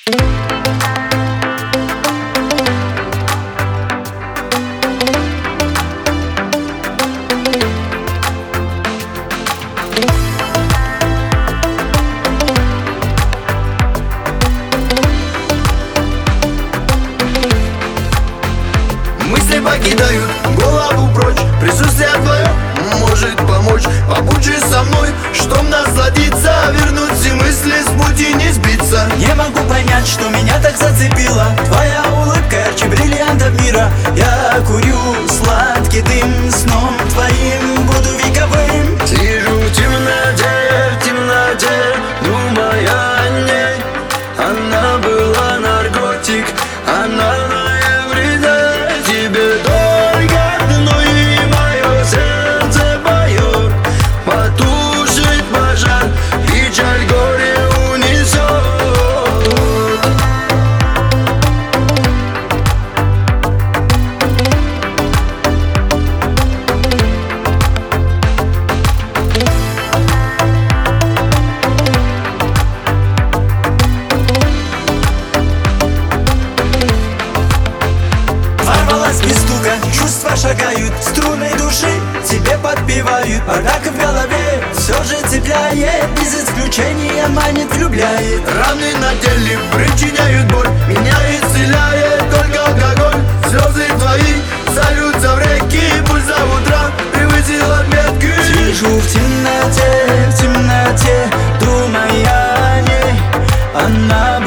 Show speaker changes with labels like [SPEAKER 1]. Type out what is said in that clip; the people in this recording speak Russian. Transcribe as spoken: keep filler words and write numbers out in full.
[SPEAKER 1] Мысли покидают голову прочь, присутствие твое может помочь. Побудь же со мной, чтоб насладиться, вернуть все мысли с пути, не сбиться.
[SPEAKER 2] Не могу понять, что меня так зацепило. Твоя улыбка ярче бриллиантов мира. Я курю сладкий дым, сном твоим буду вековым.
[SPEAKER 1] Сижу в темноте, в темноте, думая о ней. Она была наркотик, она моя вреда. Тебе только одной мое сердце поет, потушит пожар, печаль горе унесет.
[SPEAKER 2] Ворвалась без стука, чувства шагают, струны души тебе подпевают. Бардак в голове все же цепляет, без исключения манит, влюбляет.
[SPEAKER 1] Раны на теле причиняют боль, меня исцеляет только алкоголь. Слезы твои сольются в реки, пусть за утра превысил отметки.
[SPEAKER 2] Сижу в темноте, в темноте, думая о ней. Она